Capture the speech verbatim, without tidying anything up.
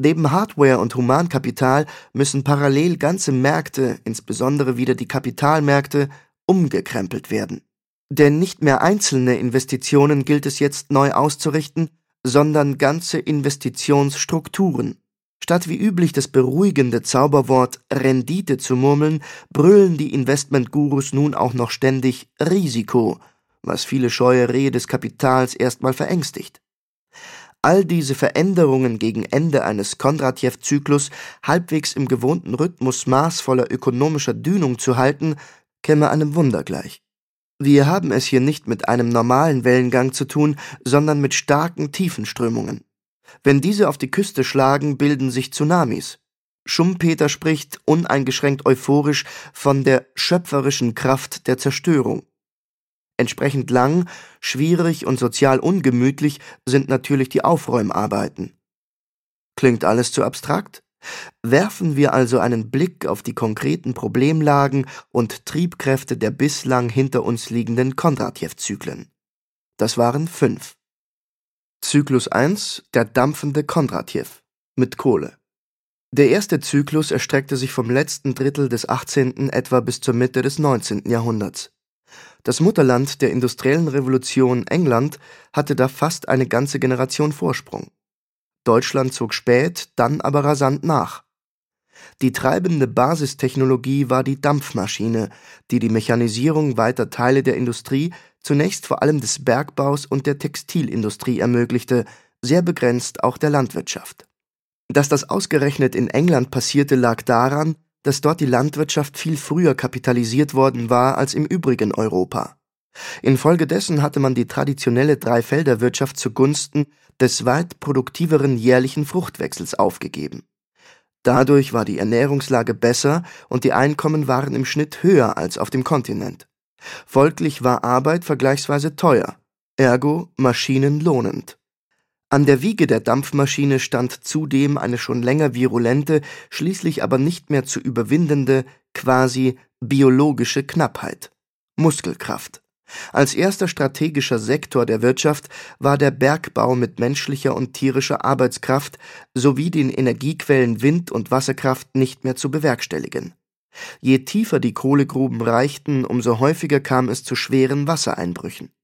Neben Hardware und Humankapital müssen parallel ganze Märkte, insbesondere wieder die Kapitalmärkte, umgekrempelt werden. Denn nicht mehr einzelne Investitionen gilt es jetzt neu auszurichten, sondern ganze Investitionsstrukturen. Statt wie üblich das beruhigende Zauberwort Rendite zu murmeln, brüllen die Investmentgurus nun auch noch ständig Risiko, was viele scheue Rehe des Kapitals erstmal verängstigt. All diese Veränderungen gegen Ende eines Kondratjew-Zyklus halbwegs im gewohnten Rhythmus maßvoller ökonomischer Dünung zu halten, käme einem Wunder gleich. Wir haben es hier nicht mit einem normalen Wellengang zu tun, sondern mit starken Tiefenströmungen. Wenn diese auf die Küste schlagen, bilden sich Tsunamis. Schumpeter spricht uneingeschränkt euphorisch von der schöpferischen Kraft der Zerstörung. Entsprechend lang, schwierig und sozial ungemütlich sind natürlich die Aufräumarbeiten. Klingt alles zu abstrakt? Werfen wir also einen Blick auf die konkreten Problemlagen und Triebkräfte der bislang hinter uns liegenden Kondratjew-Zyklen. Das waren fünf. Zyklus eins, der dampfende Kondratjew mit Kohle. Der erste Zyklus erstreckte sich vom letzten Drittel des achtzehnten etwa bis zur Mitte des neunzehnten Jahrhunderts. Das Mutterland der industriellen Revolution England hatte da fast eine ganze Generation Vorsprung. Deutschland zog spät, dann aber rasant nach. Die treibende Basistechnologie war die Dampfmaschine, die die Mechanisierung weiter Teile der Industrie, zunächst vor allem des Bergbaus und der Textilindustrie ermöglichte, sehr begrenzt auch der Landwirtschaft. Dass das ausgerechnet in England passierte, lag daran, dass dort die Landwirtschaft viel früher kapitalisiert worden war als im übrigen Europa. Infolgedessen hatte man die traditionelle Dreifelderwirtschaft zugunsten des weit produktiveren jährlichen Fruchtwechsels aufgegeben. Dadurch war die Ernährungslage besser und die Einkommen waren im Schnitt höher als auf dem Kontinent. Folglich war Arbeit vergleichsweise teuer, ergo Maschinen lohnend. An der Wiege der Dampfmaschine stand zudem eine schon länger virulente, schließlich aber nicht mehr zu überwindende, quasi biologische Knappheit: Muskelkraft. Als erster strategischer Sektor der Wirtschaft war der Bergbau mit menschlicher und tierischer Arbeitskraft sowie den Energiequellen Wind- und Wasserkraft nicht mehr zu bewerkstelligen. Je tiefer die Kohlegruben reichten, umso häufiger kam es zu schweren Wassereinbrüchen.